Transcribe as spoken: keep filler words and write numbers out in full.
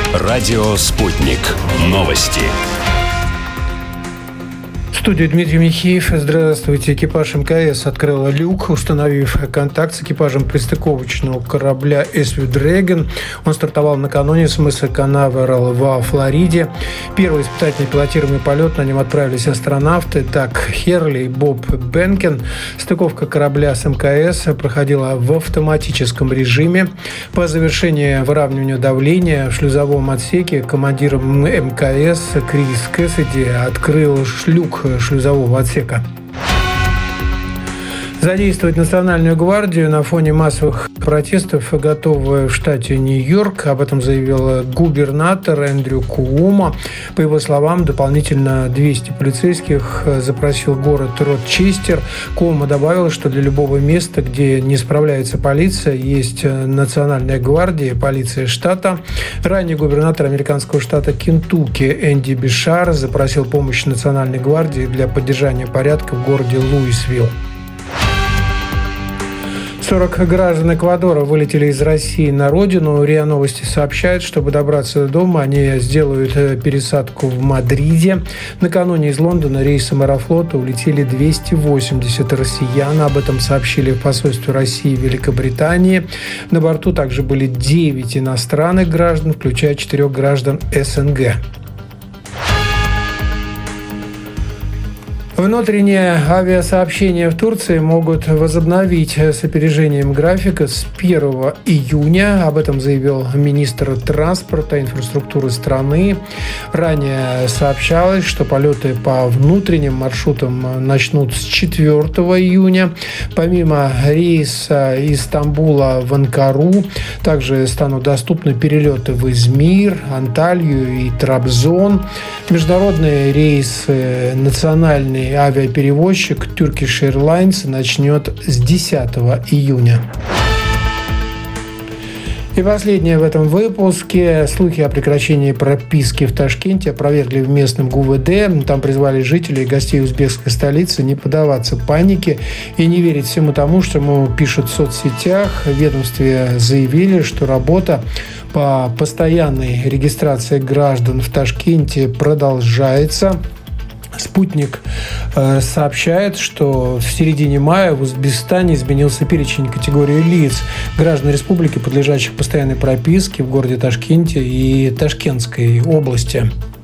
Радио «Спутник». Новости. В студии Дмитрий Михеев. Здравствуйте. Экипаж МКС открыл люк, установив контакт с экипажем пристыковочного корабля эс ви Dragon. Он стартовал накануне с мыса Канаверал во Флориде. Первый испытательный пилотируемый полет, на нем отправились астронавты Даг Херли и Боб Бенкен. Стыковка корабля с МКС проходила в автоматическом режиме. По завершении выравнивания давления в шлюзовом отсеке командир МКС Крис Кэссиди открыл люк шлюзового отсека. Задействовать Национальную гвардию на фоне массовых протестов готовы в штате Нью-Йорк. Об этом заявил губернатор Эндрю Куомо. По его словам, дополнительно двести полицейских запросил город Рочестер. Куомо добавил, что для любого места, где не справляется полиция, есть Национальная гвардия, полиция штата. Ранее губернатор американского штата Кентукки Энди Бишар запросил помощь Национальной гвардии для поддержания порядка в городе Луисвилл. сорок граждан Эквадора вылетели из России на родину. РИА Новости сообщает, чтобы добраться до дома, они сделают пересадку в Мадриде. Накануне из Лондона рейсом Аэрофлота улетели двести восемьдесят россиян. Об этом сообщили в посольстве России в Великобритании. На борту также были девять иностранных граждан, включая четырех граждан эс эн гэ. Внутренние авиасообщения в Турции могут возобновить с опережением графика с первого июня. Об этом заявил министр транспорта и инфраструктуры страны. Ранее сообщалось, что полеты по внутренним маршрутам начнут с четвёртого июня. Помимо рейса из Стамбула в Анкару, также станут доступны перелеты в Измир, Анталью и Трабзон. Международные рейсы национальные авиаперевозчик Turkish Airlines начнет с десятого июня. И последнее в этом выпуске. Слухи о прекращении прописки в Ташкенте опровергли в местном ГУВД. Там призвали жителей и гостей узбекской столицы не поддаваться панике и не верить всему тому, что ему пишут в соцсетях. В ведомстве заявили, что работа по постоянной регистрации граждан в Ташкенте продолжается. «Спутник» сообщает, что в середине мая в Узбекистане изменился перечень категории лиц, граждан республики, подлежащих постоянной прописке в городе Ташкенте и Ташкентской области.